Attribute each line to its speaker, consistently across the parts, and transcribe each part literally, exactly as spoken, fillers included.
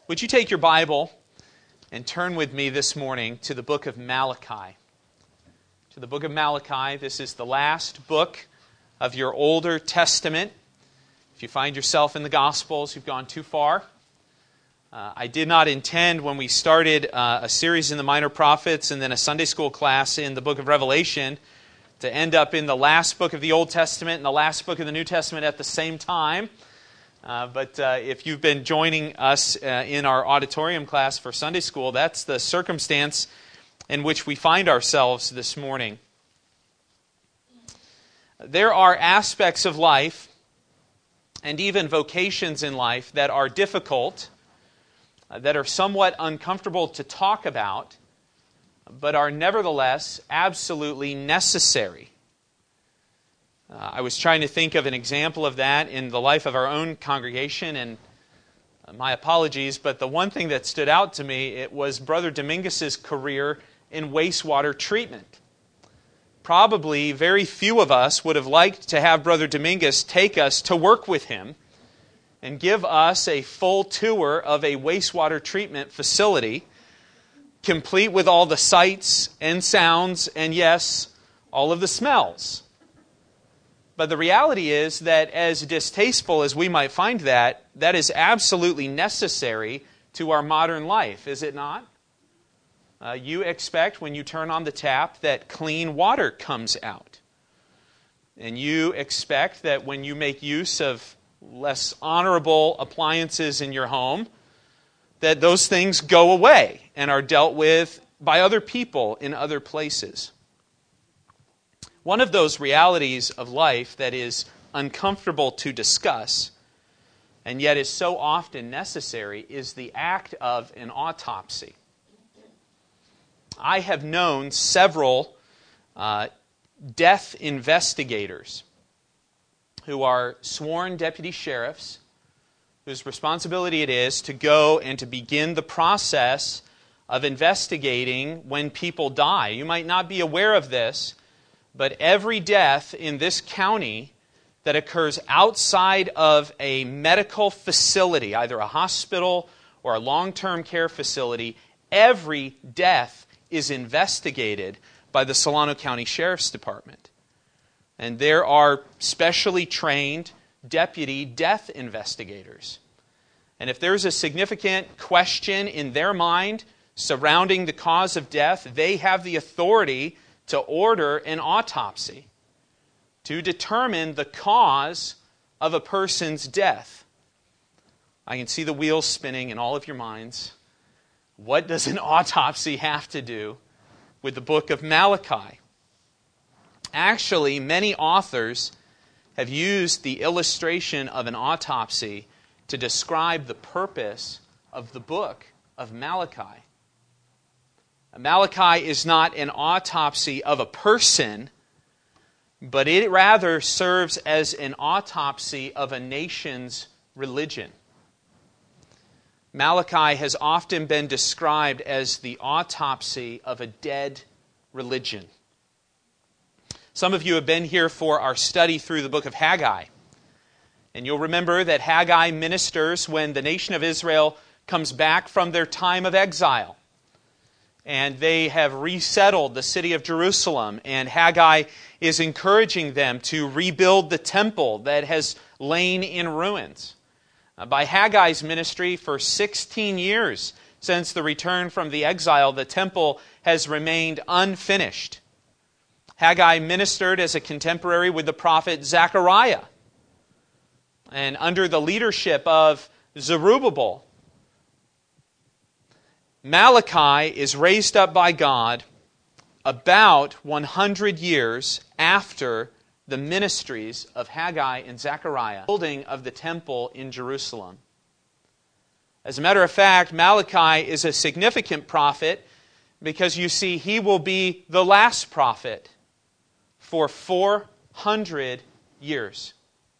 Speaker 1: Would you take your Bible and turn with me this morning to the book of Malachi? To the book of Malachi. This is the last book of your Older Testament. If you find yourself in the Gospels, you've gone too far. Uh, I did not intend when we started uh, a series in the Minor Prophets and then a Sunday school class in the book of Revelation to end up in the last book of the Old Testament and the last book of the New Testament at the same time. Uh, but uh, if you've been joining us uh, in our auditorium class for Sunday school, that's the circumstance in which we find ourselves this morning. There are aspects of life and even vocations in life that are difficult, uh, that are somewhat uncomfortable to talk about, but are nevertheless absolutely necessary. Uh, I was trying to think of an example of that in the life of our own congregation, and uh, my apologies, but the one thing that stood out to me, it was Brother Dominguez's career in wastewater treatment. Probably very few of us would have liked to have Brother Dominguez take us to work with him and give us a full tour of a wastewater treatment facility, complete with all the sights and sounds and, yes, all of the smells. But the reality is that as distasteful as we might find that, that is absolutely necessary to our modern life, is it not? Uh, you expect when you turn on the tap that clean water comes out. And you expect that when you make use of less honorable appliances in your home, that those things go away and are dealt with by other people in other places. One of those realities of life that is uncomfortable to discuss, and yet is so often necessary, is the act of an autopsy. I have known several uh, death investigators who are sworn deputy sheriffs whose responsibility it is to go and to begin the process of investigating when people die. You might not be aware of this, but every death in this county that occurs outside of a medical facility, either a hospital or a long-term care facility, every death is investigated by the Solano County Sheriff's Department. And there are specially trained deputy death investigators. And if there's a significant question in their mind surrounding the cause of death, they have the authority to order an autopsy to determine the cause of a person's death. I can see the wheels spinning in all of your minds. What does an autopsy have to do with the book of Malachi? Actually, many authors have used the illustration of an autopsy to describe the purpose of the book of Malachi. Malachi is not an autopsy of a person, but it rather serves as an autopsy of a nation's religion. Malachi has often been described as the autopsy of a dead religion. Some of you have been here for our study through the book of Haggai. And you'll remember that Haggai ministers when the nation of Israel comes back from their time of exile. And they have resettled the city of Jerusalem. And Haggai is encouraging them to rebuild the temple that has lain in ruins. By Haggai's ministry, for sixteen years since the return from the exile, the temple has remained unfinished. Haggai ministered as a contemporary with the prophet Zechariah. And under the leadership of Zerubbabel, Malachi is raised up by God about one hundred years after the ministries of Haggai and Zechariah, building of the temple in Jerusalem. As a matter of fact, Malachi is a significant prophet because you see he will be the last prophet for four hundred years.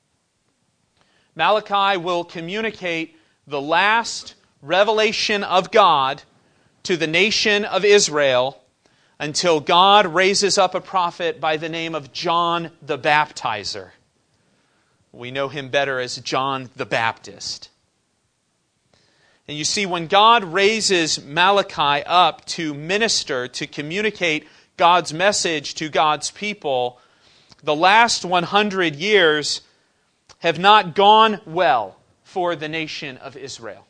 Speaker 1: Malachi will communicate the last revelation of God to the nation of Israel until God raises up a prophet by the name of John the Baptizer. We know him better as John the Baptist. And you see, when God raises Malachi up to minister, to communicate God's message to God's people, the last one hundred years have not gone well for the nation of Israel.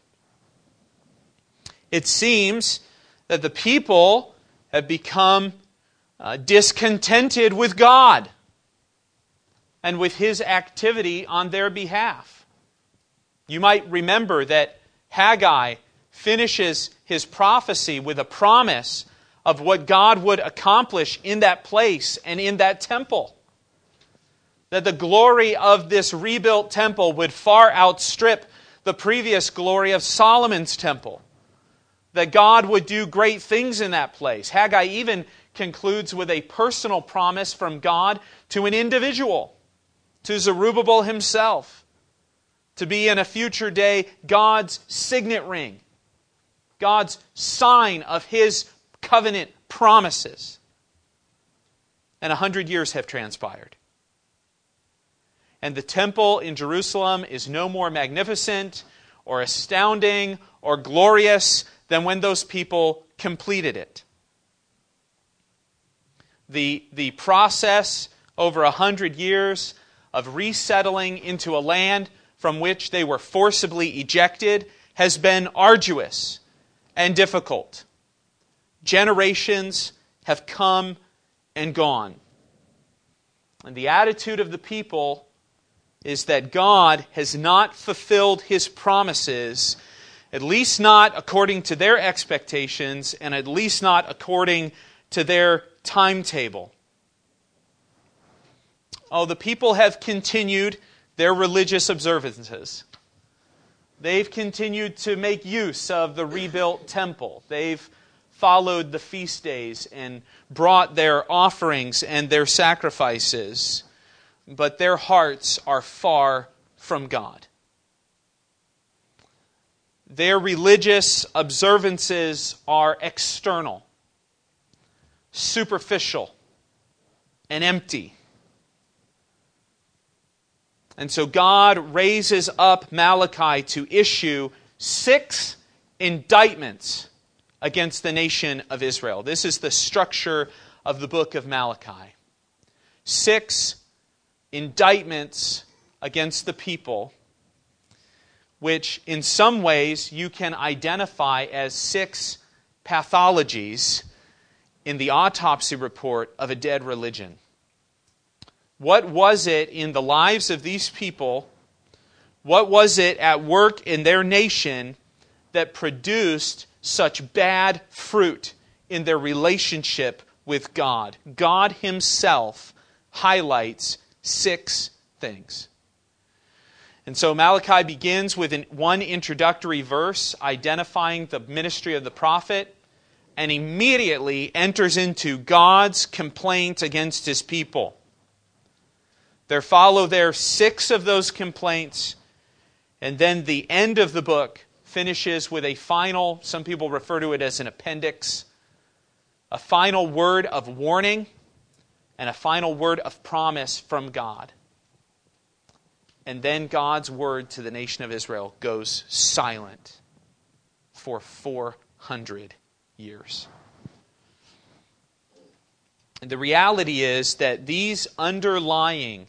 Speaker 1: It seems that the people have become uh, discontented with God and with His activity on their behalf. You might remember that Haggai finishes his prophecy with a promise of what God would accomplish in that place and in that temple. That the glory of this rebuilt temple would far outstrip the previous glory of Solomon's temple. That God would do great things in that place. Haggai even concludes with a personal promise from God to an individual, to Zerubbabel himself, to be in a future day God's signet ring, God's sign of His covenant promises. And a hundred years have transpired. And the temple in Jerusalem is no more magnificent or astounding or glorious than when those people completed it. The, the process over a hundred years of resettling into a land from which they were forcibly ejected has been arduous and difficult. Generations have come and gone. And the attitude of the people is that God has not fulfilled His promises, at least not according to their expectations, and at least not according to their timetable. Oh, the people have continued their religious observances. They've continued to make use of the rebuilt temple. They've followed the feast days and brought their offerings and their sacrifices. But their hearts are far from God. Their religious observances are external, superficial, and empty. And so God raises up Malachi to issue six indictments against the nation of Israel. This is the structure of the book of Malachi. Six indictments against the people, which in some ways you can identify as six pathologies in the autopsy report of a dead religion. What was it in the lives of these people, what was it at work in their nation that produced such bad fruit in their relationship with God? God Himself highlights six things. And so Malachi begins with an, one introductory verse identifying the ministry of the prophet, and immediately enters into God's complaint against His people. There follow there six of those complaints, and then the end of the book finishes with a final, some people refer to it as an appendix, a final word of warning and a final word of promise from God. And then God's word to the nation of Israel goes silent for four hundred years. And the reality is that these underlying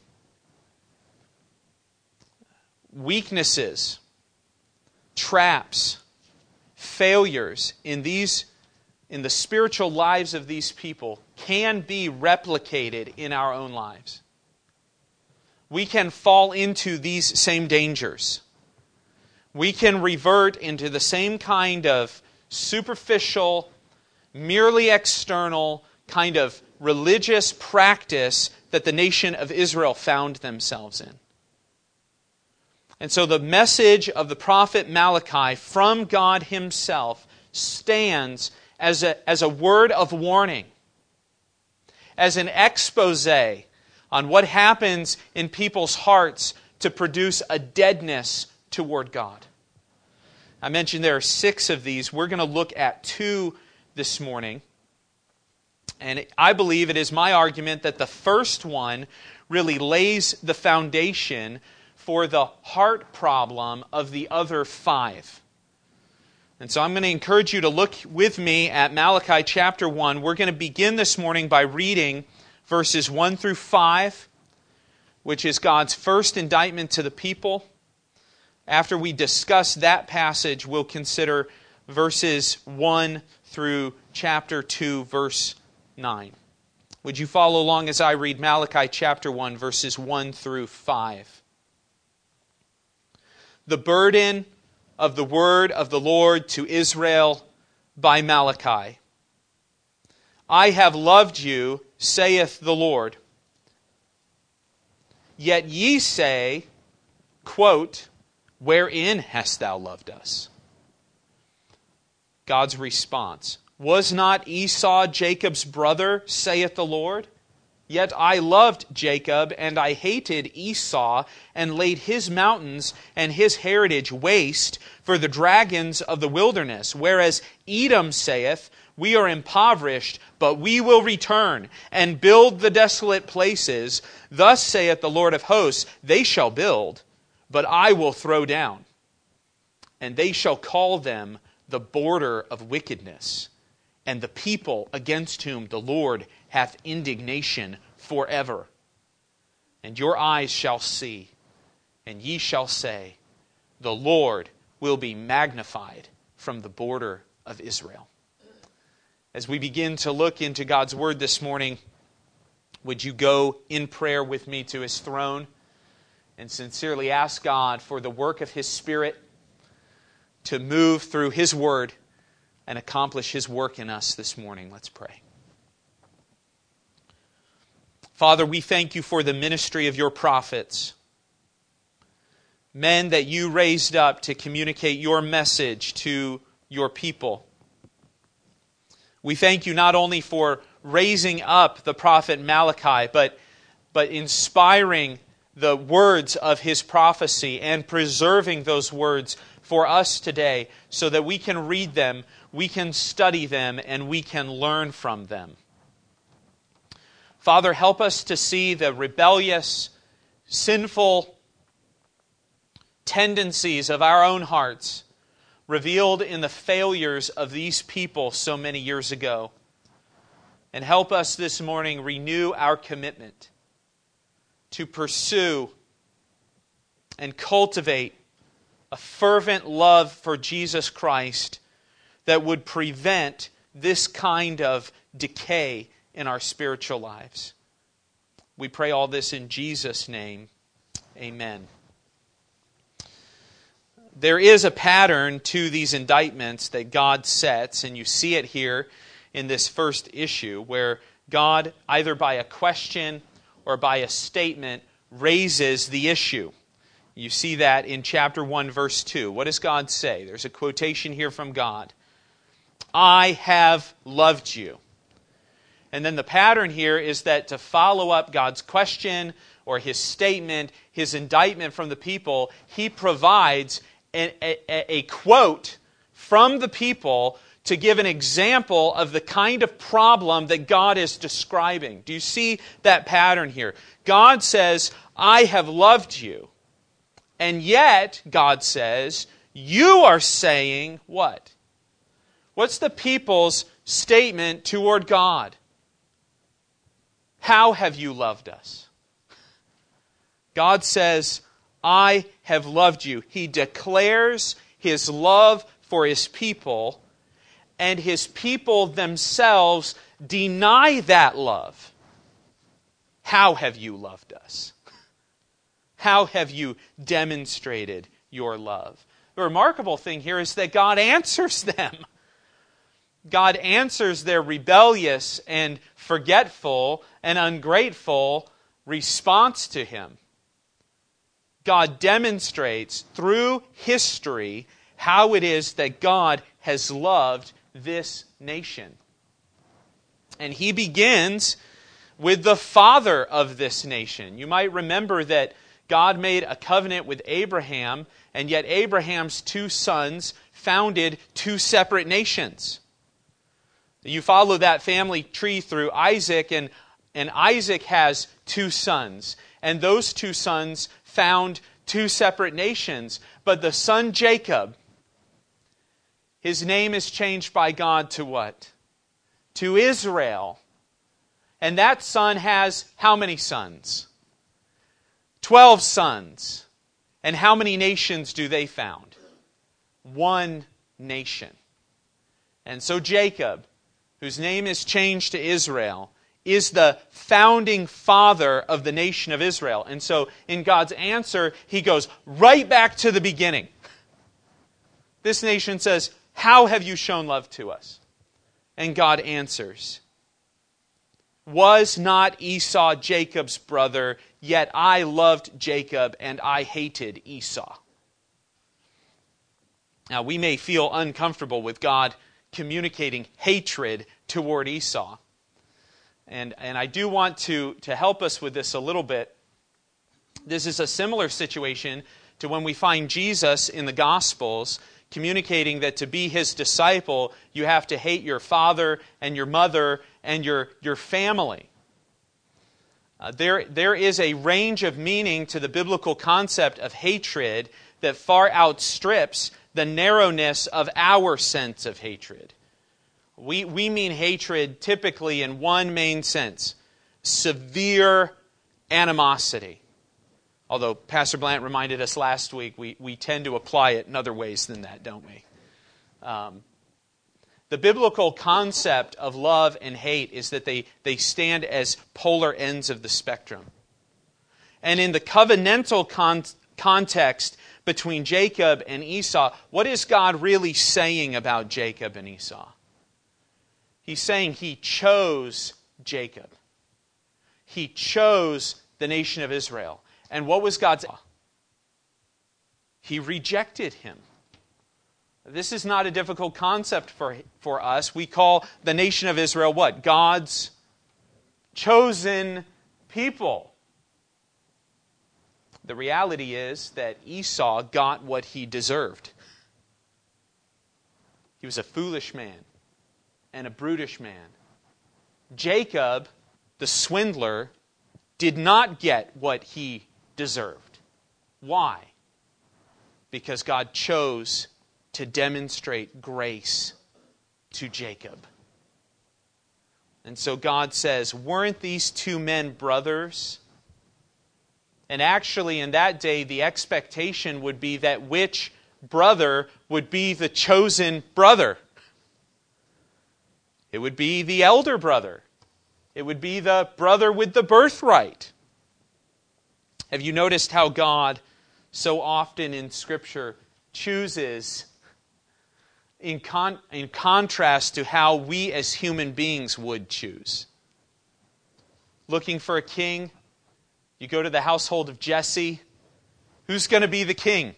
Speaker 1: weaknesses, traps, failures in these in the spiritual lives of these people can be replicated in our own lives. We can fall into these same dangers. We can revert into the same kind of superficial, merely external kind of religious practice that the nation of Israel found themselves in. And so the message of the prophet Malachi from God Himself stands as a, as a word of warning, as an expose on what happens in people's hearts to produce a deadness toward God. I mentioned there are six of these. We're going to look at two this morning. And I believe it is my argument that the first one really lays the foundation for the heart problem of the other five. And so I'm going to encourage you to look with me at Malachi chapter one. We're going to begin this morning by reading verses one through five, which is God's first indictment to the people. After we discuss that passage, we'll consider verses one through chapter two, verse nine. Would you follow along as I read Malachi chapter one, verses one through five? The burden of the word of the Lord to Israel by Malachi. I have loved you, saith the Lord. Yet ye say, quote, wherein hast thou loved us? God's response. Was not Esau Jacob's brother, saith the Lord? Yet I loved Jacob, and I hated Esau, and laid his mountains and his heritage waste for the dragons of the wilderness. Whereas Edom saith, we are impoverished, but we will return, and build the desolate places. Thus saith the Lord of hosts, they shall build, but I will throw down. And they shall call them the border of wickedness, and the people against whom the Lord hath indignation forever. And your eyes shall see, and ye shall say, the Lord will be magnified from the border of Israel. As we begin to look into God's Word this morning, would you go in prayer with me to His throne and sincerely ask God for the work of His Spirit to move through His Word and accomplish His work in us this morning. Let's pray. Father, we thank you for the ministry of your prophets, men that you raised up to communicate your message to your people. We thank you not only for raising up the prophet Malachi, but, but inspiring the words of his prophecy and preserving those words for us today so that we can read them, we can study them, and we can learn from them. Father, help us to see the rebellious, sinful tendencies of our own hearts revealed in the failures of these people so many years ago. And help us this morning renew our commitment to pursue and cultivate a fervent love for Jesus Christ that would prevent this kind of decay in our spiritual lives. We pray all this in Jesus' name. Amen. There is a pattern to these indictments that God sets, and you see it here in this first issue, where God, either by a question or by a statement, raises the issue. You see that in chapter one, verse two. What does God say? There's a quotation here from God. I have loved you. And then the pattern here is that to follow up God's question or His statement, His indictment from the people, He provides a, a, a quote from the people to give an example of the kind of problem that God is describing. Do you see that pattern here? God says, I have loved you. And yet, God says, you are saying what? What's the people's statement toward God? How have you loved us? God says, I have loved you. He declares His love for His people, and His people themselves deny that love. How have you loved us? How have you demonstrated your love? The remarkable thing here is that God answers them. God answers their rebellious and forgetful and ungrateful response to Him. God demonstrates through history how it is that God has loved this nation. And He begins with the father of this nation. You might remember that God made a covenant with Abraham, and yet Abraham's two sons founded two separate nations. You follow that family tree through Isaac, and, and Isaac has two sons. And those two sons found two separate nations. But the son Jacob, His name is changed by God to what? To Israel. And that son has how many sons? Twelve sons. And how many nations do they found? One nation. And so Jacob, whose name is changed to Israel, is the founding father of the nation of Israel. And so in God's answer, He goes right back to the beginning. This nation says, "How have you shown love to us?" And God answers, "Was not Esau Jacob's brother? Yet I loved Jacob and I hated Esau." Now we may feel uncomfortable with God communicating hatred toward Esau. And, and I do want to, to help us with this a little bit. This is a similar situation to when we find Jesus in the Gospels communicating that to be His disciple, you have to hate your father and your mother and your, your family. Uh, there, there is a range of meaning to the biblical concept of hatred that far outstrips the narrowness of our sense of hatred. We, we mean hatred typically in one main sense: severe animosity. Although Pastor Blant reminded us last week, we, we tend to apply it in other ways than that, don't we? Um, the biblical concept of love and hate is that they, they stand as polar ends of the spectrum. And in the covenantal con- context between Jacob and Esau, what is God really saying about Jacob and Esau? He's saying He chose Jacob. He chose the nation of Israel. And what was God's? He rejected him. This is not a difficult concept for, for us. We call the nation of Israel what? God's chosen people. The reality is that Esau got what he deserved. He was a foolish man and a brutish man. Jacob, the swindler, did not get what he deserved. Why? Because God chose to demonstrate grace to Jacob. And so God says, weren't these two men brothers? And actually, in that day, the expectation would be that which brother would be the chosen brother? It would be the elder brother. It would be the brother with the birthright. Have you noticed how God so often in Scripture chooses, in, con- in contrast to how we as human beings would choose? Looking for a king? You go to the household of Jesse. Who's going to be the king?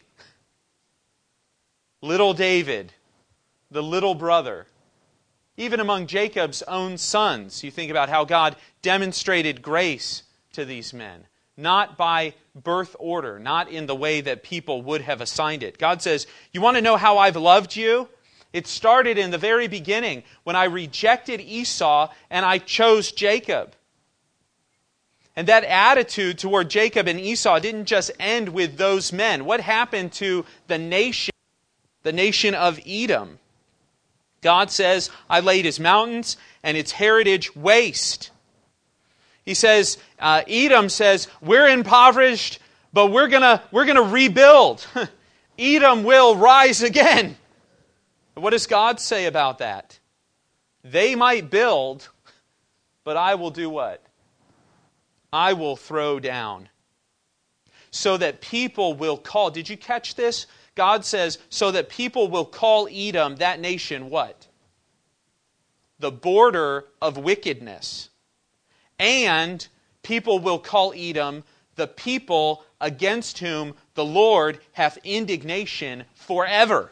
Speaker 1: Little David, the little brother. Even among Jacob's own sons, you think about how God demonstrated grace to these men. Not by birth order, not in the way that people would have assigned it. God says, you want to know how I've loved you? It started in the very beginning when I rejected Esau and I chose Jacob. And that attitude toward Jacob and Esau didn't just end with those men. What happened to the nation, the nation of Edom? God says, I laid his mountains and its heritage waste. He says, uh, Edom says, we're impoverished, but we're gonna we're gonna rebuild. Edom will rise again. What does God say about that? They might build, but I will do what? I will throw down. So that people will call. Did you catch this? God says, so that people will call Edom, that nation, what? The border of wickedness. And people will call Edom the people against whom the Lord hath indignation forever.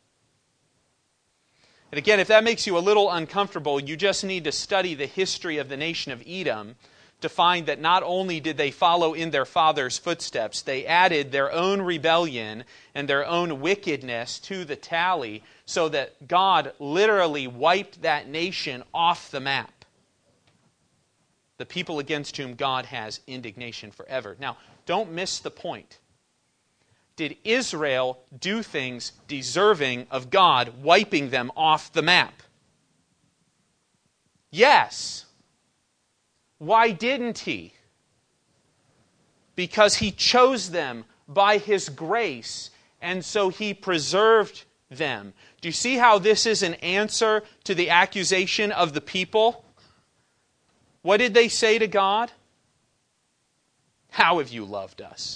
Speaker 1: And again, if that makes you a little uncomfortable, you just need to study the history of the nation of Edom to find that not only did they follow in their father's footsteps, they added their own rebellion and their own wickedness to the tally so that God literally wiped that nation off the map. The people against whom God has indignation forever. Now, don't miss the point. did Israel do things deserving of God wiping them off the map? Yes. Why didn't He? Because He chose them by His grace, and so He preserved them. Do you see how this is an answer to the accusation of the people? What did they say to God? How have you loved us?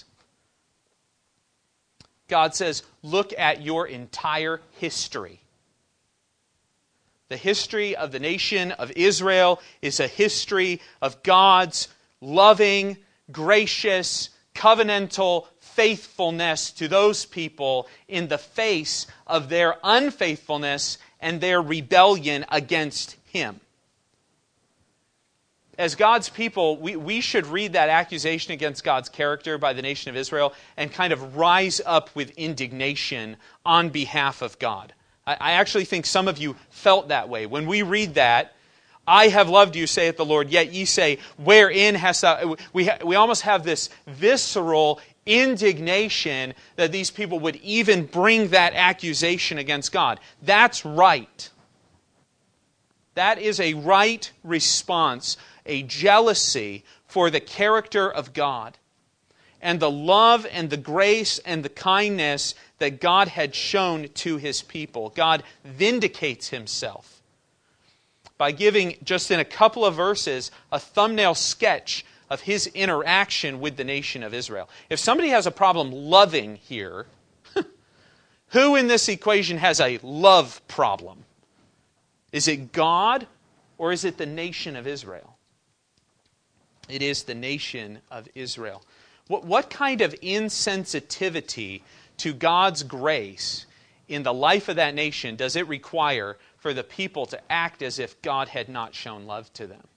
Speaker 1: God says, look at your entire history. The history of the nation of Israel is a history of God's loving, gracious, covenantal faithfulness to those people in the face of their unfaithfulness and their rebellion against Him. As God's people, we, we should read that accusation against God's character by the nation of Israel and kind of rise up with indignation on behalf of God. I, I actually think some of you felt that way. When we read that, I have loved you, saith the Lord, yet ye say, wherein hast thou... We, ha, we almost have this visceral indignation that these people would even bring that accusation against God. That's right. That is a right response, a jealousy for the character of God and the love and the grace and the kindness that God had shown to His people. God vindicates Himself by giving, just in a couple of verses, a thumbnail sketch of His interaction with the nation of Israel. If somebody has a problem loving here, who in this equation has a love problem? Is it God or is it the nation of Israel? It is the nation of Israel. What, what kind of insensitivity to God's grace in the life of that nation does it require for the people to act as if God had not shown love to them?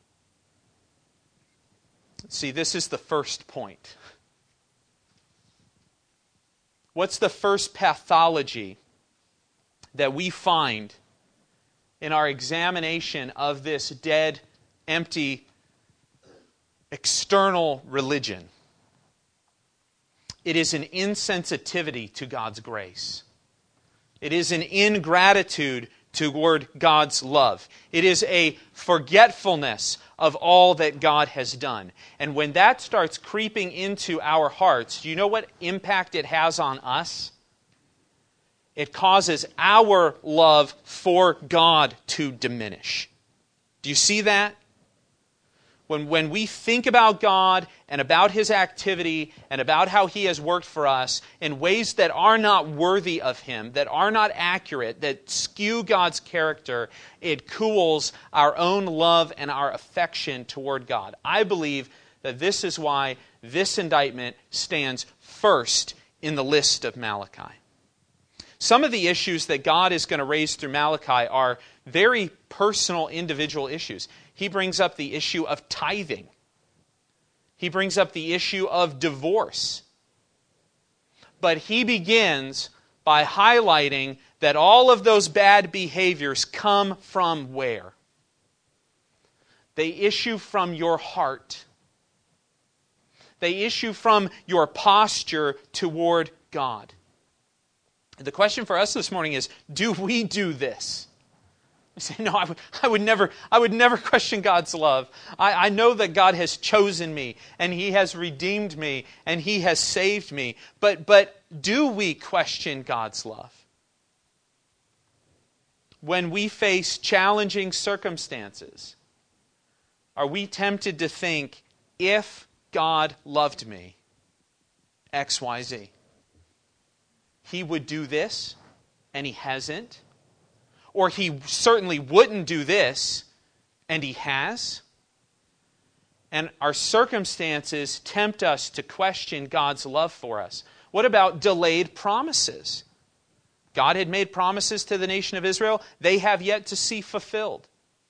Speaker 1: See, this is the first point. What's the first pathology that we find in our examination of this dead, empty, external religion? It is an insensitivity to God's grace. It is an ingratitude toward God's love. It is a forgetfulness of all that God has done. And when that starts creeping into our hearts, do you know what impact it has on us? It causes our love for God to diminish. Do you see that? When, when we think about God and about His activity and about how He has worked for us in ways that are not worthy of Him, that are not accurate, that skew God's character, it cools our own love and our affection toward God. I believe that this is why this indictment stands first in the list of Malachi. Some of the issues that God is going to raise through Malachi are very personal, individual issues. He brings up the issue of tithing. He brings up the issue of divorce. But he begins by highlighting that all of those bad behaviors come from where? They issue from your heart. They issue from your posture toward God. The question for us this morning is, do we do this? You say, no, I would, I would never, I would never question God's love. I, I know that God has chosen me, and He has redeemed me, and He has saved me. But, but do we question God's love? When we face challenging circumstances, are we tempted to think, if God loved me, X, Y, Z, He would do this, and He hasn't? Or He certainly wouldn't do this, and He has? And our circumstances tempt us to question God's love for us. What about delayed promises? God had made promises to the nation of Israel. They have yet to see fulfilled.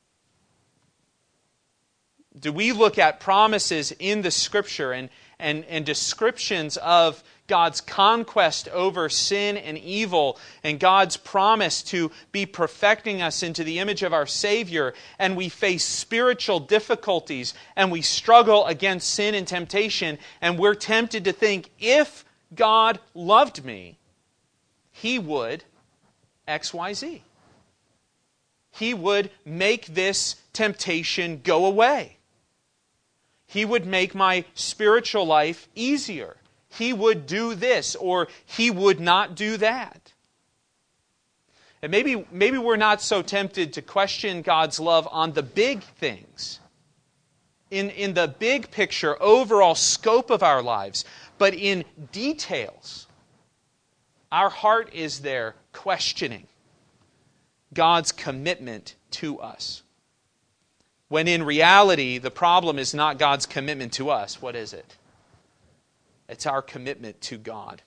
Speaker 1: Do we look at promises in the Scripture and, and, and descriptions of God's conquest over sin and evil and God's promise to be perfecting us into the image of our Savior, and we face spiritual difficulties and we struggle against sin and temptation, and we're tempted to think, if God loved me, He would X Y Z. He would make this temptation go away. He would make my spiritual life easier. He would do this, or He would not do that. And maybe, maybe we're not so tempted to question God's love on the big things, in, in the big picture, overall scope of our lives, but in details, our heart is there questioning God's commitment to us. When in reality, the problem is not God's commitment to us. What is it? It's our commitment to God.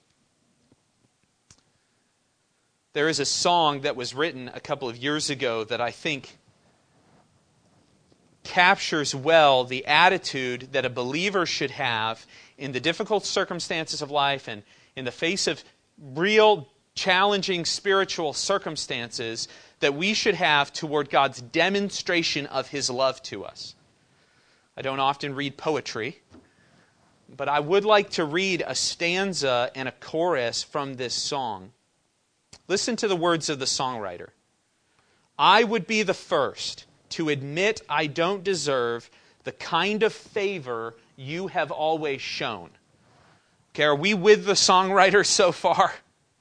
Speaker 1: There is a song that was written a couple of years ago that I think captures well the attitude that a believer should have in the difficult circumstances of life and in the face of real challenging spiritual circumstances that we should have toward God's demonstration of His love to us. I don't often read poetry, but I would like to read a stanza and a chorus from this song. Listen to the words of the songwriter. I would be the first to admit I don't deserve the kind of favor you have always shown. Okay, are we with the songwriter so far?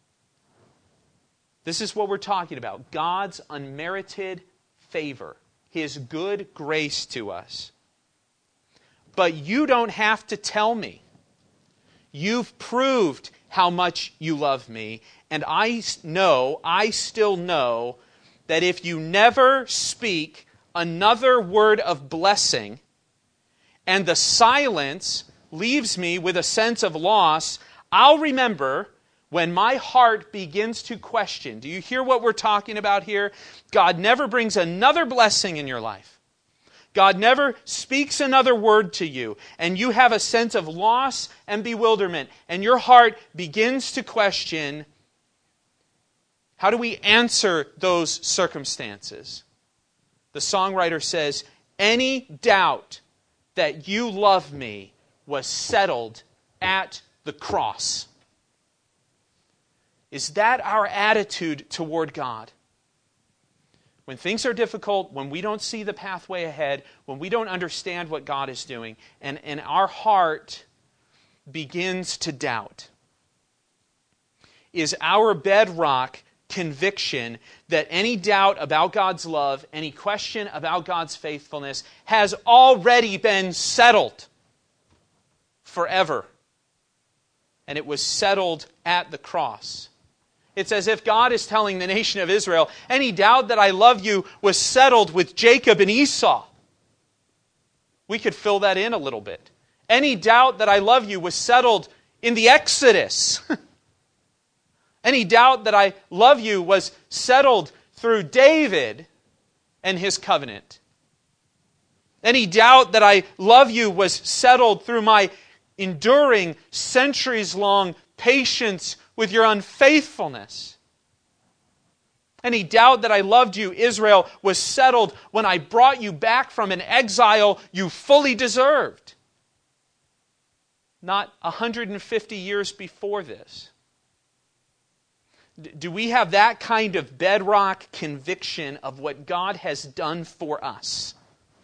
Speaker 1: This is what we're talking about. God's unmerited favor. His good grace to us. But you don't have to tell me. You've proved how much you love me. And I know, I still know, that if you never speak another word of blessing, and the silence leaves me with a sense of loss, I'll remember when my heart begins to question. Do you hear what we're talking about here? God never brings another blessing in your life. God never speaks another word to you, and you have a sense of loss and bewilderment, and your heart begins to question, how do we answer those circumstances? The songwriter says, any doubt that you love me was settled at the cross. Is that our attitude toward God? When things are difficult, when we don't see the pathway ahead, when we don't understand what God is doing, and, and our heart begins to doubt, is our bedrock conviction that any doubt about God's love, any question about God's faithfulness has already been settled forever. And it was settled at the cross. It's as if God is telling the nation of Israel, any doubt that I love you was settled with Jacob and Esau. We could fill that in a little bit. Any doubt that I love you was settled in the Exodus. Any doubt that I love you was settled through David and his covenant. Any doubt that I love you was settled through my enduring centuries-long patience with your unfaithfulness. Any doubt that I loved you, Israel, was settled when I brought you back from an exile you fully deserved. Not one hundred fifty years before this. Do we have that kind of bedrock conviction of what God has done for us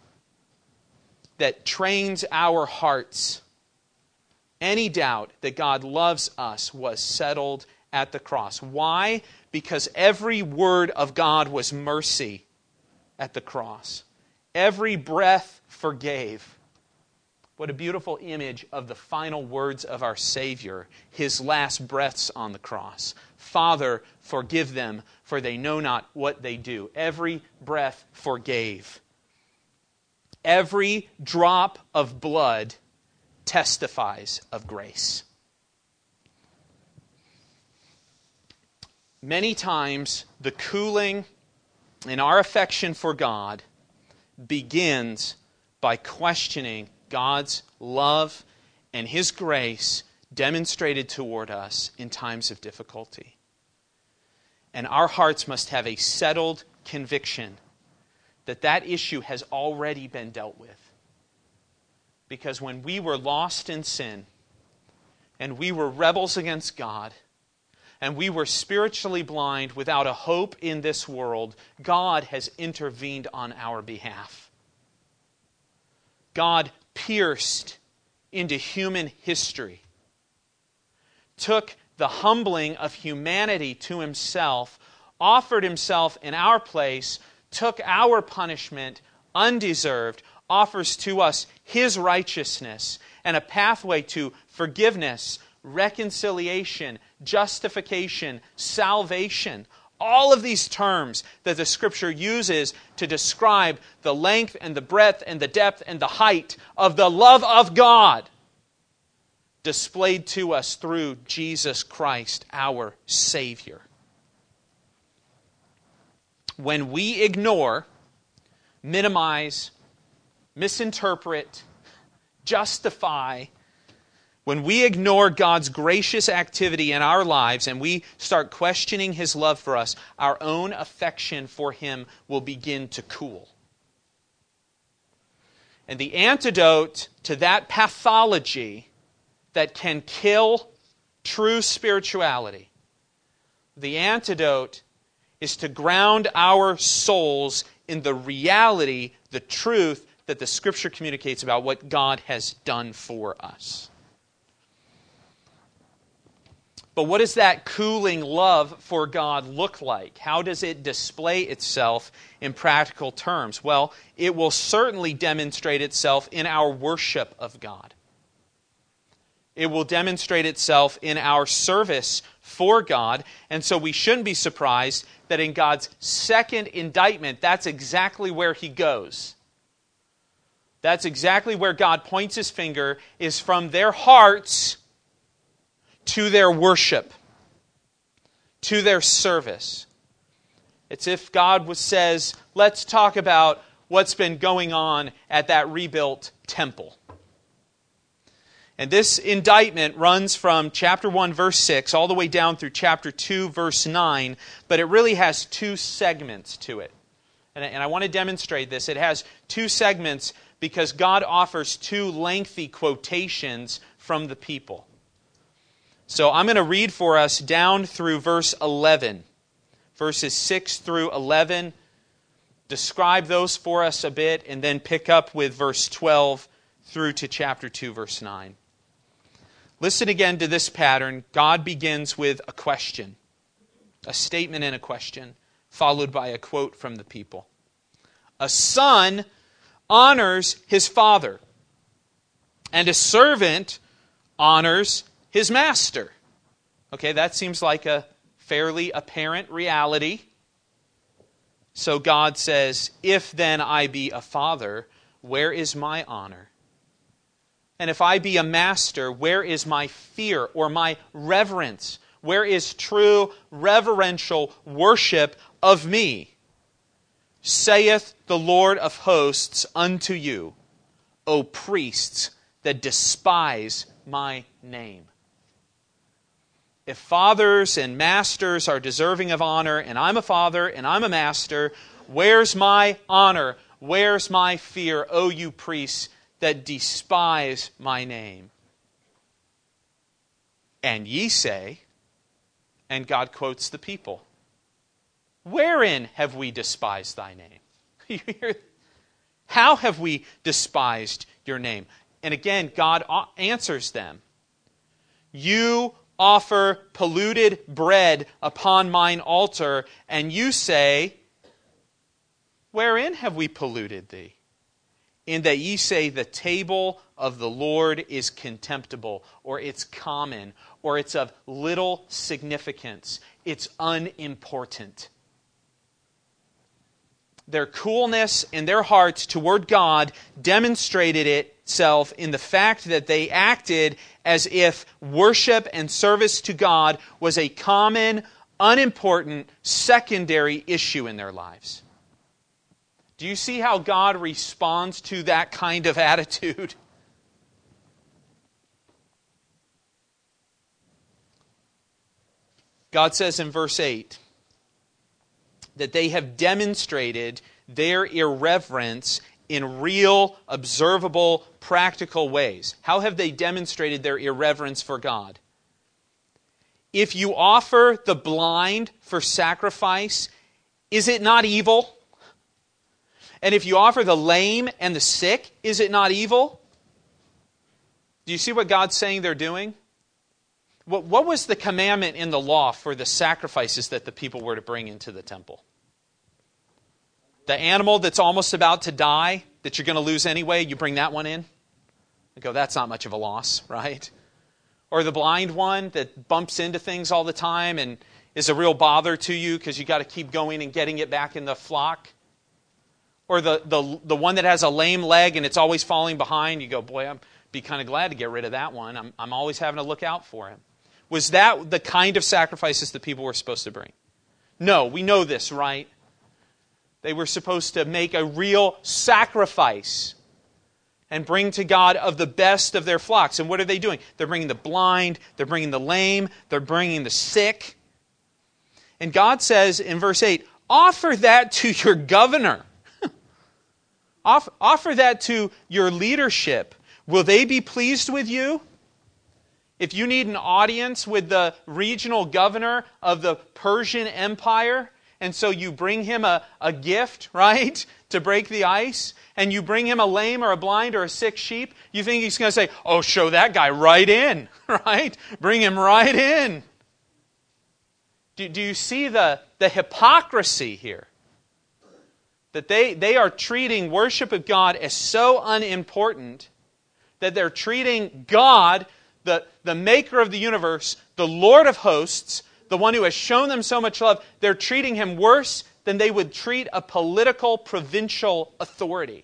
Speaker 1: that trains our hearts? Any doubt that God loves us was settled at the cross. Why? Because every word of God was mercy at the cross. Every breath forgave. What a beautiful image of the final words of our Savior, His last breaths on the cross. Father, forgive them, for they know not what they do. Every breath forgave. Every drop of blood testifies of grace. Many times, the cooling in our affection for God begins by questioning God's love and His grace demonstrated toward us in times of difficulty. And our hearts must have a settled conviction that that issue has already been dealt with. Because when we were lost in sin, and we were rebels against God, and we were spiritually blind without a hope in this world, God has intervened on our behalf. God pierced into human history, took the humbling of humanity to Himself, offered Himself in our place, took our punishment, undeserved, offers to us His righteousness and a pathway to forgiveness, reconciliation, justification, salvation. All of these terms that the Scripture uses to describe the length and the breadth and the depth and the height of the love of God displayed to us through Jesus Christ, our Savior. When we ignore, minimize, misinterpret, justify, when we ignore God's gracious activity in our lives and we start questioning His love for us, our own affection for Him will begin to cool. And the antidote to that pathology that can kill true spirituality, the antidote is to ground our souls in the reality, the truth that the Scripture communicates about what God has done for us. But what does that cooling love for God look like? How does it display itself in practical terms? Well, it will certainly demonstrate itself in our worship of God. It will demonstrate itself in our service for God. And so we shouldn't be surprised that in God's second indictment, that's exactly where He goes. That's exactly where God points His finger, is from their hearts to their worship, to their service. It's if God was, says, let's talk about what's been going on at that rebuilt temple. And this indictment runs from chapter one, verse six, all the way down through chapter two, verse nine, but it really has two segments to it. And, and I want to demonstrate this. It has two segments because God offers two lengthy quotations from the people. So I'm going to read for us down through verse eleven. Verses six through eleven. Describe those for us a bit, and then pick up with verse twelve through to chapter two, verse nine. Listen again to this pattern. God begins with a question, a statement and a question, followed by a quote from the people. A son honors his father, and a servant honors his master. Okay, that seems like a fairly apparent reality. So God says, if then I be a father, where is my honor? And if I be a master, where is my fear or my reverence? Where is true reverential worship of me? Saith the Lord of hosts unto you, O priests that despise my name. If fathers and masters are deserving of honor, and I'm a father and I'm a master, where's my honor? Where's my fear, O you priests that despise my name? And ye say, and God quotes the people, wherein have we despised thy name? How have we despised your name? And again, God answers them. You offer polluted bread upon mine altar, and you say, wherein have we polluted thee? In that ye say the table of the Lord is contemptible, or it's common, or it's of little significance. It's unimportant. Their coolness in their hearts toward God demonstrated itself in the fact that they acted as if worship and service to God was a common, unimportant, secondary issue in their lives. Do you see how God responds to that kind of attitude? God says in verse eight that they have demonstrated their irreverence in real, observable, practical ways. How have they demonstrated their irreverence for God? If you offer the blind for sacrifice, is it not evil? And if you offer the lame and the sick, is it not evil? Do you see what God's saying they're doing? What, what was the commandment in the law for the sacrifices that the people were to bring into the temple? The animal that's almost about to die, that you're going to lose anyway, you bring that one in? You go, that's not much of a loss, right? Or the blind one that bumps into things all the time and is a real bother to you because you got to keep going and getting it back in the flock. Or the, the, the one that has a lame leg and it's always falling behind. You go, boy, I'd be kind of glad to get rid of that one. I'm, I'm always having to look out for him. Was that the kind of sacrifices that people were supposed to bring? No, we know this, right? They were supposed to make a real sacrifice and bring to God of the best of their flocks. And what are they doing? They're bringing the blind, they're bringing the lame, they're bringing the sick. And God says in verse eight, offer that to your governor. Offer, offer that to your leadership. Will they be pleased with you? If you need an audience with the regional governor of the Persian Empire, and so you bring him a, a gift, right, to break the ice, and you bring him a lame or a blind or a sick sheep, you think he's going to say, oh, show that guy right in, right? Bring him right in. Do, do you see the, the hypocrisy here? That they, they are treating worship of God as so unimportant that they're treating God, the, the maker of the universe, the Lord of hosts, the one who has shown them so much love, they're treating him worse than they would treat a political provincial authority.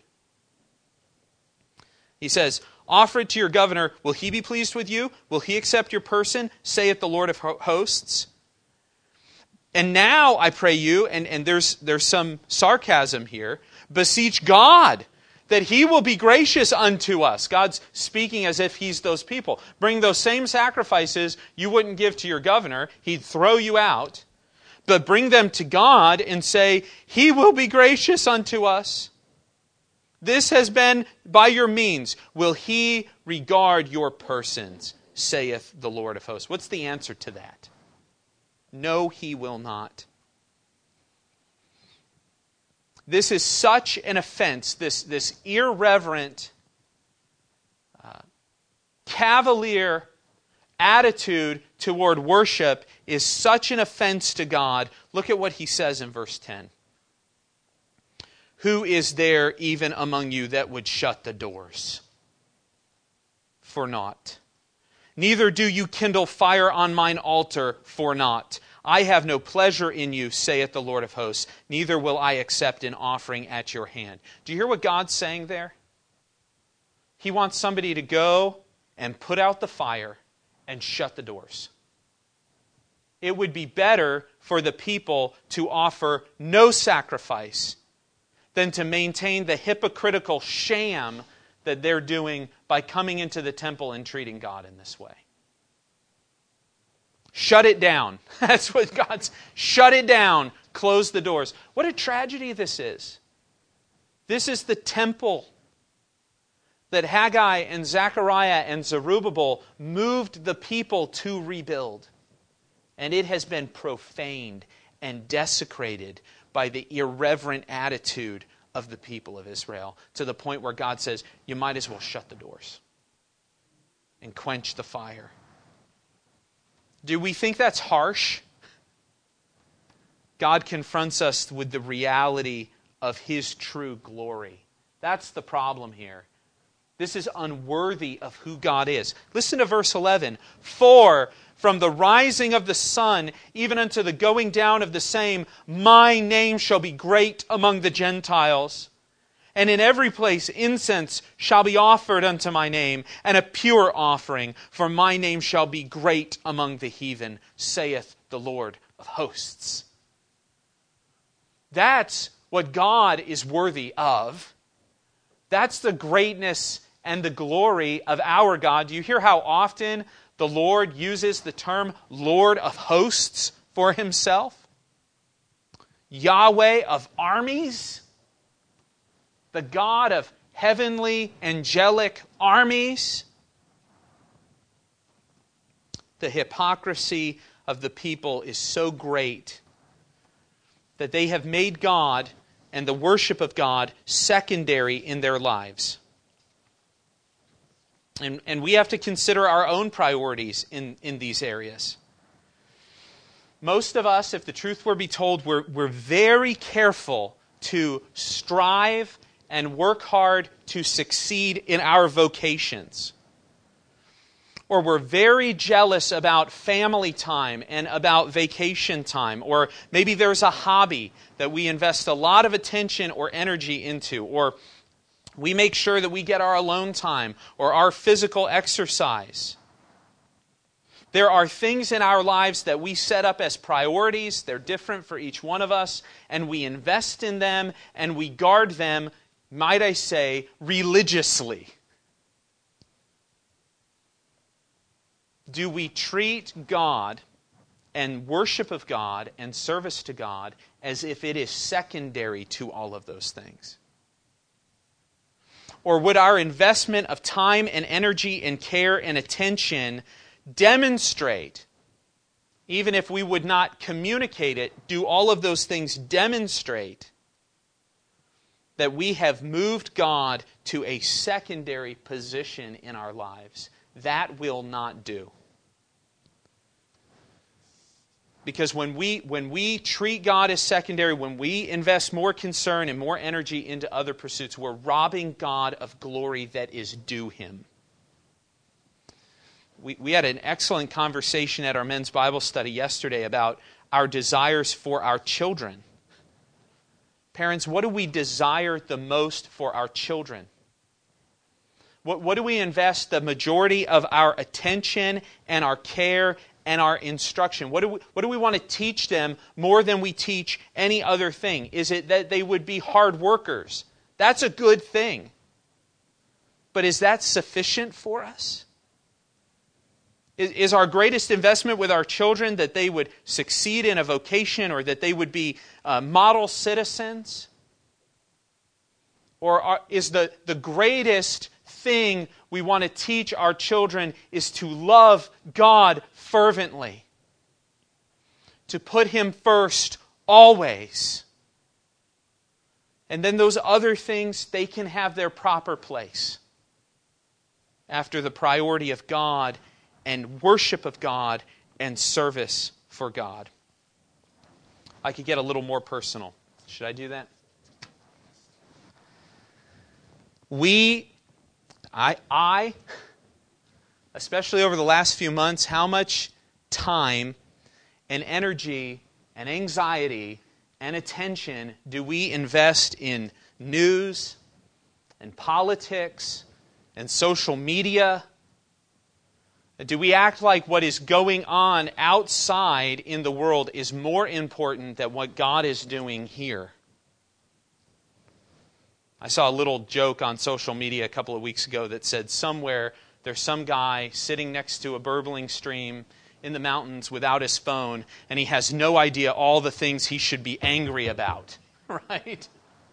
Speaker 1: He says, offer it to your governor. Will he be pleased with you? Will he accept your person? Saith the Lord of hosts. And now, I pray you, and, and there's, there's some sarcasm here, beseech God that he will be gracious unto us. God's speaking as if he's those people. Bring those same sacrifices you wouldn't give to your governor. He'd throw you out. But bring them to God and say, he will be gracious unto us. This has been by your means. Will he regard your persons, saith the Lord of hosts. What's the answer to that? No, he will not. This is such an offense, this, this irreverent, uh, cavalier attitude toward worship is such an offense to God. Look at what he says in verse ten. Who is there even among you that would shut the doors? For naught. Neither do you kindle fire on mine altar for naught. I have no pleasure in you, saith the Lord of hosts. Neither will I accept an offering at your hand. Do you hear what God's saying there? He wants somebody to go and put out the fire and shut the doors. It would be better for the people to offer no sacrifice than to maintain the hypocritical sham that they're doing by coming into the temple and treating God in this way. Shut it down. That's what God's... Shut it down. Close the doors. What a tragedy this is. This is the temple that Haggai and Zechariah and Zerubbabel moved the people to rebuild. And it has been profaned and desecrated by the irreverent attitude of the people of Israel, to the point where God says, you might as well shut the doors and quench the fire. Do we think that's harsh? God confronts us with the reality of His true glory. That's the problem here. This is unworthy of who God is. Listen to verse eleven. For from the rising of the sun, even unto the going down of the same, my name shall be great among the Gentiles. And in every place incense shall be offered unto my name, and a pure offering, for my name shall be great among the heathen, saith the Lord of hosts. That's what God is worthy of. That's the greatness and the glory of our God. Do you hear how often the Lord uses the term Lord of hosts for Himself? Yahweh of armies. the God of heavenly angelic armies. The hypocrisy of the people is so great that they have made God and the worship of God secondary in their lives. And, and we have to consider our own priorities in, in these areas. Most of us, if the truth were be told, we're, we're very careful to strive and work hard to succeed in our vocations. Or we're very jealous about family time and about vacation time. Or maybe there's a hobby that we invest a lot of attention or energy into. Or we make sure that we get our alone time or our physical exercise. There are things in our lives that we set up as priorities. They're different for each one of us. And we invest in them and we guard them, might I say, religiously. Do we treat God and worship of God and service to God as if it is secondary to all of those things? Or would our investment of time and energy and care and attention demonstrate, even if we would not communicate it, do all of those things demonstrate that we have moved God to a secondary position in our lives? That will not do. Because when we when we treat God as secondary, when we invest more concern and more energy into other pursuits, we're robbing God of glory that is due Him. We, we had an excellent conversation at our men's Bible study yesterday about our desires for our children. Parents, what do we desire the most for our children? What, what do we invest the majority of our attention and our care and our instruction? What do we, what do we want to teach them more than we teach any other thing? Is it that they would be hard workers? That's a good thing. But is that sufficient for us? Is, is our greatest investment with our children that they would succeed in a vocation or that they would be uh, model citizens? Or are, is the, the greatest thing we want to teach our children is to love God fervently, to put Him first always. And then those other things, they can have their proper place after the priority of God and worship of God and service for God. I could get a little more personal. Should I do that? We I, I, especially over the last few months, how much time and energy and anxiety and attention do we invest in news and politics and social media? Do we act like what is going on outside in the world is more important than what God is doing here? I saw a little joke on social media a couple of weeks ago that said somewhere there's some guy sitting next to a burbling stream in the mountains without his phone, and he has no idea all the things he should be angry about. Right?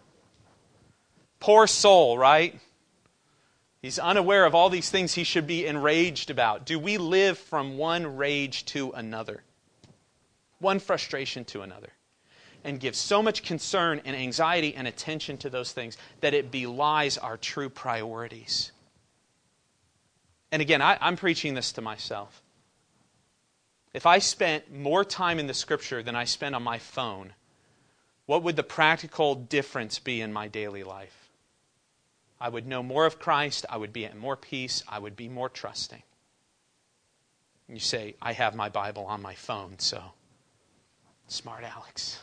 Speaker 1: Poor soul, right? He's unaware of all these things he should be enraged about. Do we live from one rage to another? One frustration to another? And give so much concern and anxiety and attention to those things that it belies our true priorities. And again, I, I'm preaching this to myself. If I spent more time in the Scripture than I spend on my phone, what would the practical difference be in my daily life? I would know more of Christ. I would be at more peace. I would be more trusting. You say, I have my Bible on my phone, so smart Alex.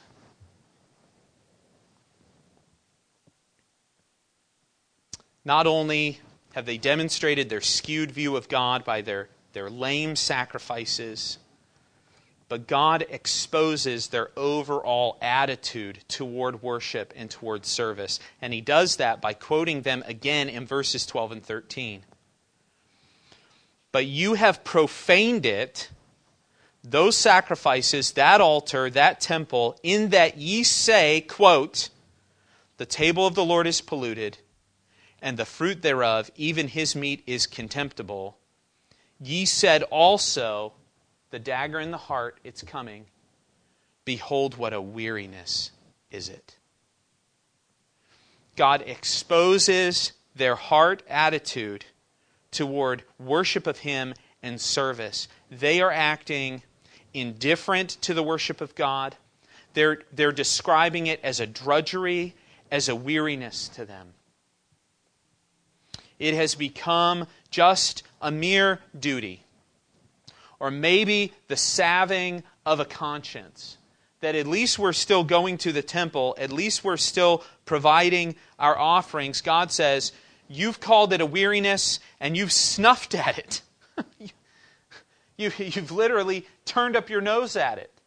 Speaker 1: Not only have they demonstrated their skewed view of God by their, their lame sacrifices, but God exposes their overall attitude toward worship and toward service. And He does that by quoting them again in verses twelve and thirteen. But you have profaned it, those sacrifices, that altar, that temple, in that ye say, quote, The table of the Lord is polluted, and the fruit thereof, even his meat, is contemptible. Ye said also, the dagger in the heart, it's coming. Behold, what a weariness is it. God exposes their heart attitude toward worship of him and service. They are acting indifferent to the worship of God. They're, they're describing it as a drudgery, as a weariness to them. It has become just a mere duty, or maybe the salving of a conscience, that at least we're still going to the temple, at least we're still providing our offerings. God says, you've called it a weariness, and you've snuffed at it. you, you've literally turned up your nose at it.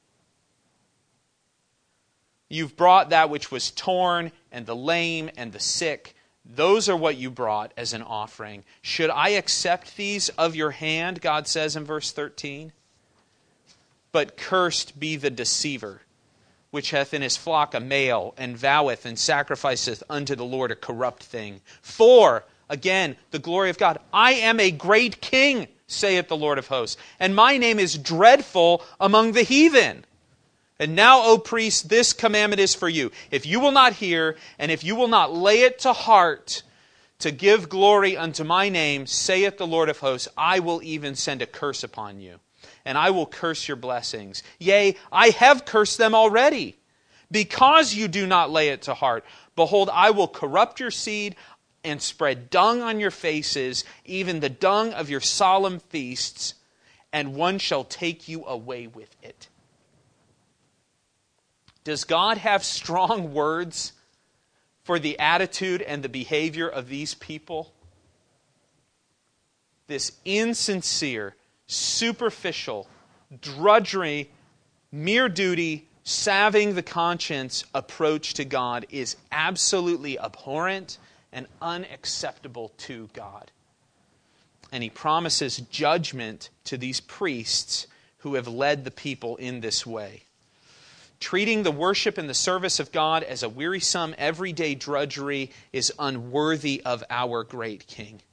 Speaker 1: You've brought that which was torn, and the lame, and the sick. Those are what you brought as an offering. Should I accept these of your hand, God says in verse thirteen? But cursed be the deceiver, which hath in his flock a male, and voweth and sacrificeth unto the Lord a corrupt thing. For, again, the glory of God, I am a great king, saith the Lord of hosts, and my name is dreadful among the heathen. And now, O priests, this commandment is for you. If you will not hear, and if you will not lay it to heart to give glory unto my name, saith the Lord of hosts, I will even send a curse upon you, and I will curse your blessings. Yea, I have cursed them already, because you do not lay it to heart. Behold, I will corrupt your seed and spread dung on your faces, even the dung of your solemn feasts, and one shall take you away with it. Does God have strong words for the attitude and the behavior of these people? This insincere, superficial, drudgery, mere duty, salving the conscience approach to God is absolutely abhorrent and unacceptable to God. And he promises judgment to these priests who have led the people in this way. Treating the worship and the service of God as a wearisome, everyday drudgery is unworthy of our great King.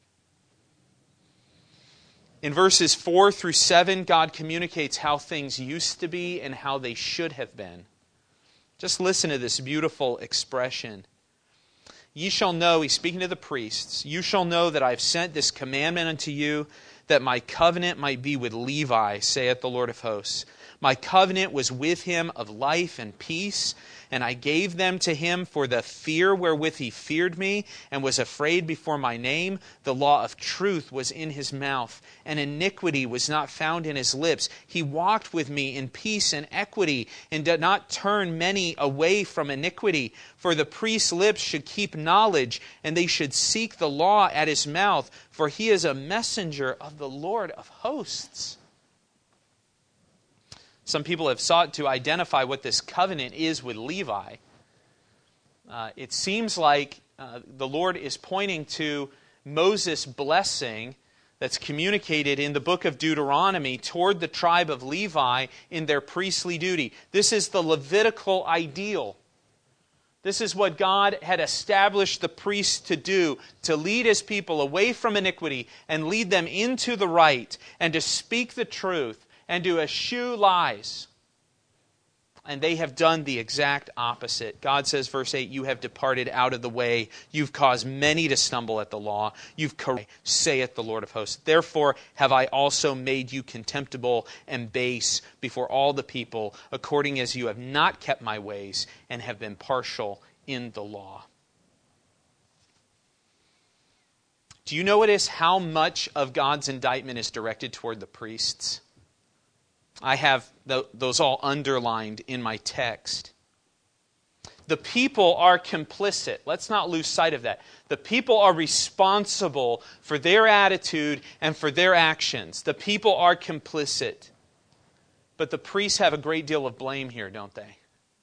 Speaker 1: In verses four through seven, God communicates how things used to be and how they should have been. Just listen to this beautiful expression. Ye shall know, he's speaking to the priests, you shall know that I have sent this commandment unto you, that my covenant might be with Levi, saith the Lord of hosts. My covenant was with him of life and peace, and I gave them to him for the fear wherewith he feared me, and was afraid before my name. The law of truth was in his mouth, and iniquity was not found in his lips. He walked with me in peace and equity, and did not turn many away from iniquity. For the priest's lips should keep knowledge, and they should seek the law at his mouth, for he is a messenger of the Lord of hosts. Some people have sought to identify what this covenant is with Levi. Uh, it seems like uh, the Lord is pointing to Moses' blessing that's communicated in the book of Deuteronomy toward the tribe of Levi in their priestly duty. This is the Levitical ideal. This is what God had established the priests to do, to lead his people away from iniquity and lead them into the right, and to speak the truth, and to eschew lies. And they have done the exact opposite. God says, verse eight, you have departed out of the way. You've caused many to stumble at the law. You've corrupted, saith the Lord of hosts. Therefore have I also made you contemptible and base before all the people, according as you have not kept my ways and have been partial in the law. Do you notice how much of God's indictment is directed toward the priests? I have those all underlined in my text. The people are complicit. Let's not lose sight of that. The people are responsible for their attitude and for their actions. The people are complicit. But the priests have a great deal of blame here, don't they?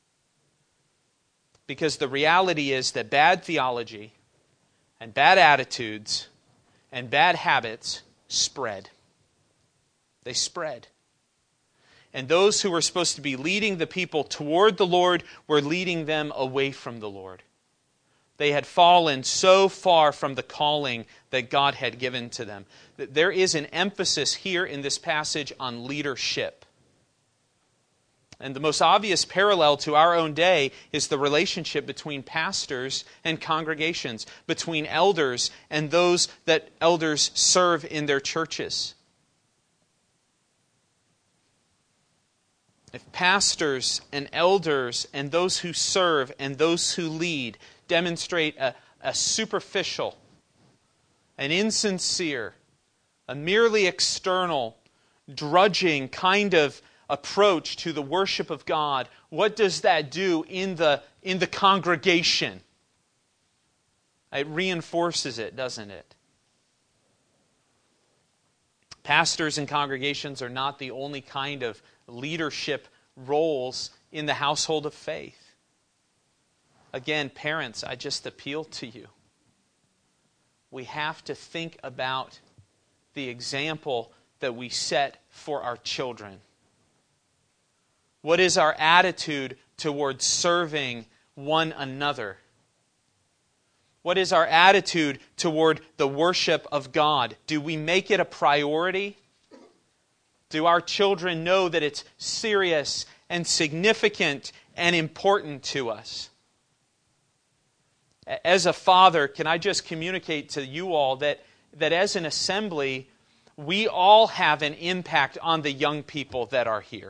Speaker 1: Because the reality is that bad theology and bad attitudes and bad habits spread. They spread. And those who were supposed to be leading the people toward the Lord were leading them away from the Lord. They had fallen so far from the calling that God had given to them. There is an emphasis here in this passage on leadership. And the most obvious parallel to our own day is the relationship between pastors and congregations, between elders and those that elders serve in their churches. If pastors and elders and those who serve and those who lead demonstrate a, a superficial, an insincere, a merely external, drudging kind of approach to the worship of God, what does that do in the, in the congregation? It reinforces it, doesn't it? Pastors and congregations are not the only kind of leadership roles in the household of faith. Again, parents, I just appeal to you. We have to think about the example that we set for our children. What is our attitude towards serving one another? What is our attitude toward the worship of God? Do we make it a priority? Do our children know that it's serious and significant and important to us? As a father, can I just communicate to you all that, that as an assembly, we all have an impact on the young people that are here.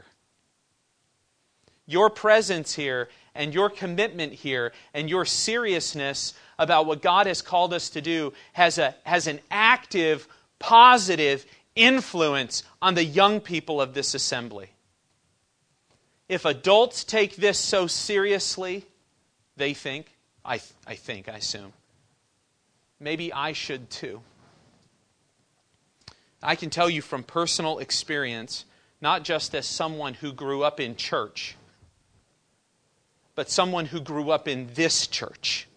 Speaker 1: Your presence here and your commitment here and your seriousness about what God has called us to do has a has an active, positive influence on the young people of this assembly. If adults take this so seriously, they think, I, I think, I assume, maybe I should too. I can tell you from personal experience, not just as someone who grew up in church, but someone who grew up in this church,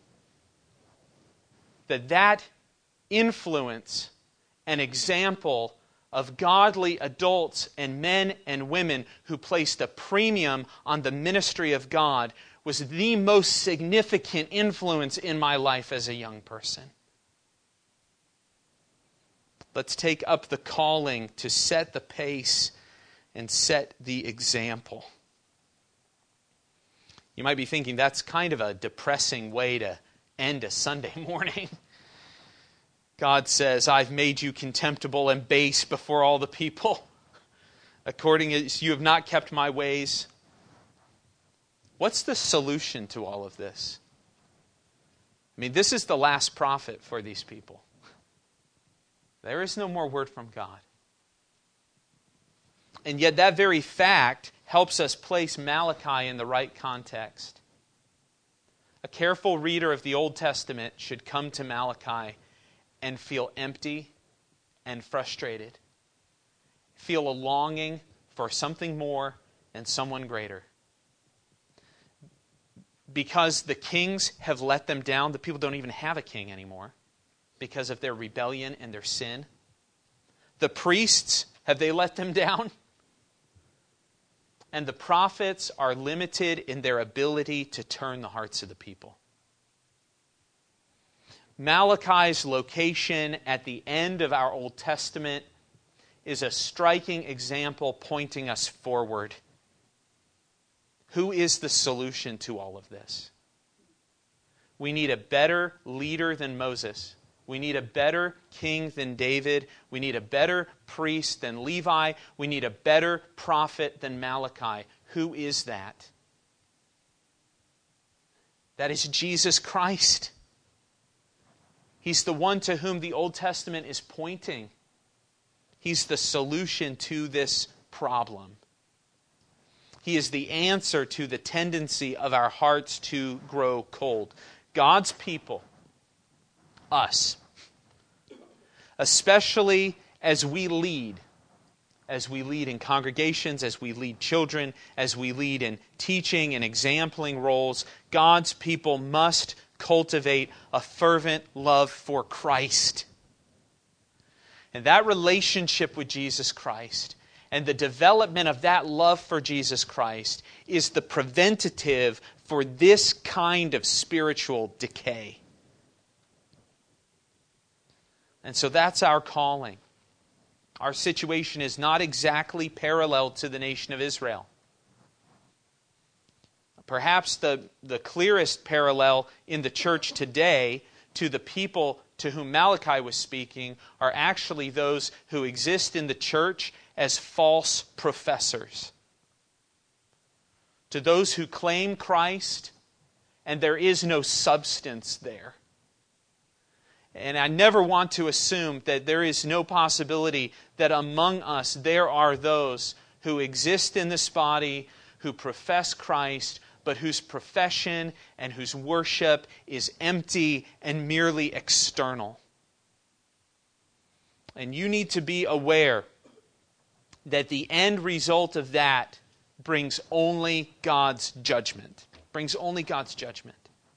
Speaker 1: that that influence and example of godly adults and men and women who placed a premium on the ministry of God was the most significant influence in my life as a young person. Let's take up the calling to set the pace and set the example. You might be thinking that's kind of a depressing way to end a Sunday morning. God says, I've made you contemptible and base before all the people, according as you have not kept my ways. What's the solution to all of this? I mean, this is the last prophet for these people. There is no more word from God. And yet that very fact helps us place Malachi in the right context. A careful reader of the Old Testament should come to Malachi and feel empty and frustrated. Feel a longing for something more and someone greater. Because the kings have let them down, the people don't even have a king anymore because of their rebellion and their sin. The priests, have they let them down? And the prophets are limited in their ability to turn the hearts of the people. Malachi's location at the end of our Old Testament is a striking example pointing us forward. Who is the solution to all of this? We need a better leader than Moses. We need a better king than David. We need a better priest than Levi. We need a better prophet than Malachi. Who is that? That is Jesus Christ. He's the one to whom the Old Testament is pointing. He's the solution to this problem. He is the answer to the tendency of our hearts to grow cold. God's people, us, especially as we lead, as we lead in congregations, as we lead children, as we lead in teaching and exempling roles, God's people must cultivate a fervent love for Christ. And that relationship with Jesus Christ and the development of that love for Jesus Christ is the preventative for this kind of spiritual decay. And so that's our calling. Our situation is not exactly parallel to the nation of Israel. Perhaps the, the clearest parallel in the church today to the people to whom Malachi was speaking are actually those who exist in the church as false professors. To those who claim Christ, and there is no substance there. And I never want to assume that there is no possibility that among us there are those who exist in this body, who profess Christ, but whose profession and whose worship is empty and merely external. And you need to be aware that the end result of that brings only God's judgment. Brings only God's judgment.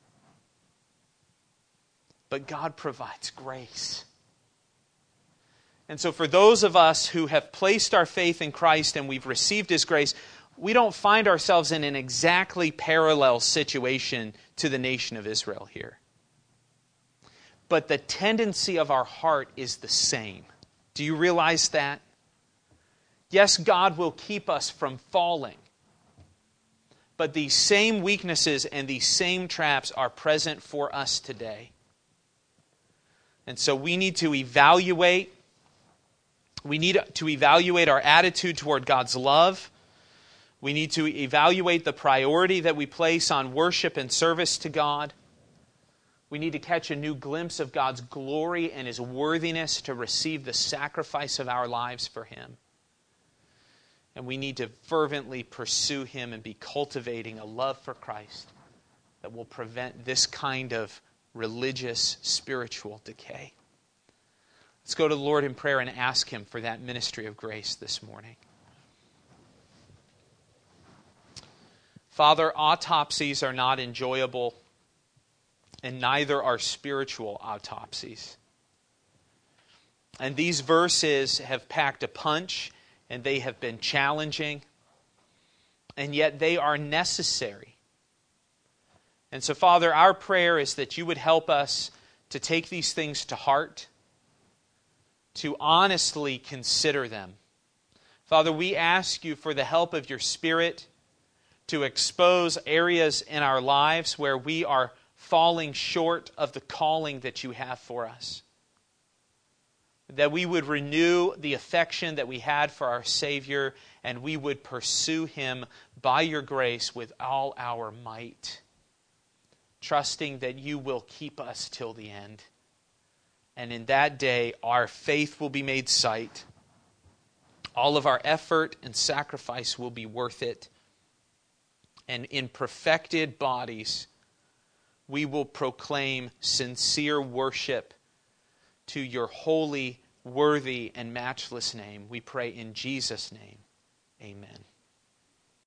Speaker 1: But God provides grace. And so for those of us who have placed our faith in Christ and we've received His grace, we don't find ourselves in an exactly parallel situation to the nation of Israel here. But the tendency of our heart is the same. Do you realize that? Yes, God will keep us from falling. But these same weaknesses and these same traps are present for us today. And so we need to evaluate, we need to evaluate our attitude toward God's love. We need to evaluate the priority that we place on worship and service to God. We need to catch a new glimpse of God's glory and His worthiness to receive the sacrifice of our lives for Him. And we need to fervently pursue Him and be cultivating a love for Christ that will prevent this kind of religious, spiritual decay. Let's go to the Lord in prayer and ask Him for that ministry of grace this morning. Father, autopsies are not enjoyable, and neither are spiritual autopsies. And these verses have packed a punch, and they have been challenging, and yet they are necessary. And so, Father, our prayer is that you would help us to take these things to heart, to honestly consider them. Father, we ask you for the help of your Spirit to expose areas in our lives where we are falling short of the calling that you have for us. That we would renew the affection that we had for our Savior, and we would pursue Him by your grace with all our might, trusting that you will keep us till the end. And in that day, our faith will be made sight. All of our effort and sacrifice will be worth it. And in perfected bodies, we will proclaim sincere worship to your holy, worthy, and matchless name. We pray in Jesus' name. Amen.